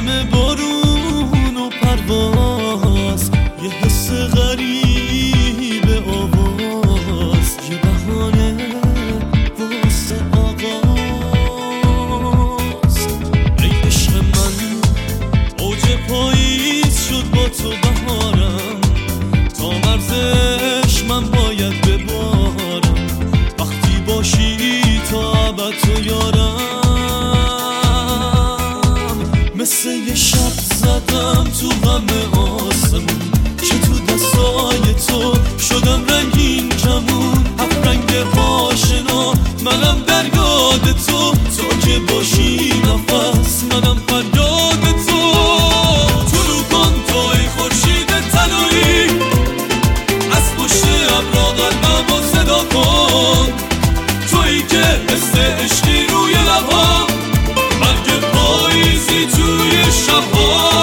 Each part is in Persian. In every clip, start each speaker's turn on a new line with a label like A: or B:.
A: نم بارون و پرواز، یه حس غریب آواز، یه بهانه واسه آغاز. ای عشق من اوج پاییز شد با تو بهارم، تا مرزش من باید ببارم. وقتی باشی تا ابد تو یارم، مثل یه شب زدم تو غم آسمون، که تو دستای تو شدم رنگین کمون. افرنگ آشنا منم در یاد تو، تو که باشی نفس منم فریاد تو. طلوع کن توی خورشید طلایی، از پشت ابرا قلبمو صدا کن. تویی که حس عشقی روی لبام، برگ پاییزی توی شبها.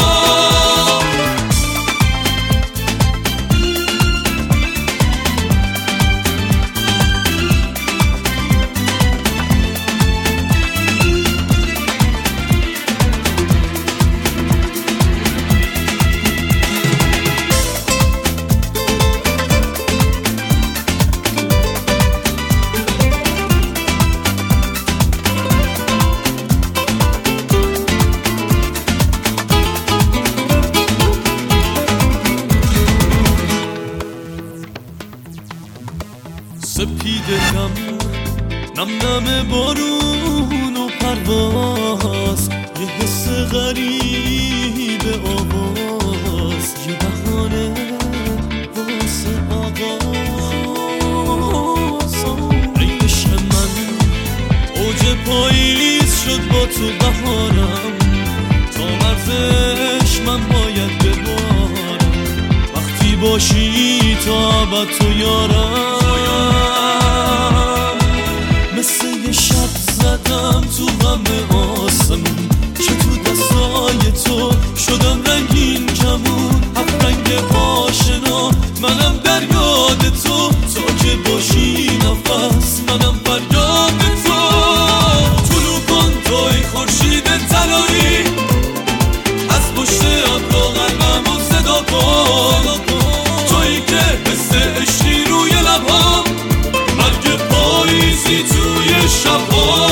A: سپیدم نم نم بارون و پرواز، یه حس غریب آواز، یه بهانه واسه آغاز. ای عشق من اوج پاییز شد با تو بهارم، تا مرزش من باید ببارم. وقتی باشی تا ابد تو یارم، مثل یه شب زدم تو غم آسمون، که تو دستای تو شدم رنگین کمون. افرنگ آشنا منم در یاد تو، تو که باشی نفس منم فریاد تو. طلوع کن توی خورشید طلایی، از پشت ابرا قلبمو صدا کن. تویی که حس عشقی روی لبام، برگ پاییزی توی شبها.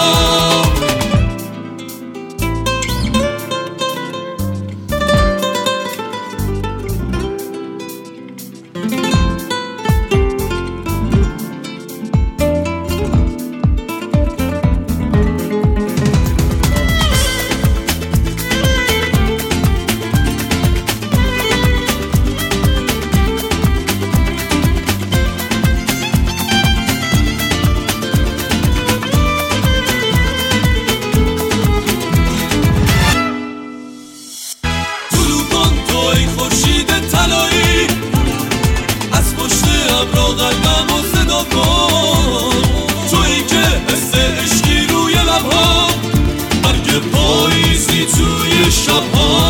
A: خورشید طلایی، از پشت ابرا قلبمو صدا کن. تویی که حس عشقی روی لبها، برگ پاییزی توی شبها.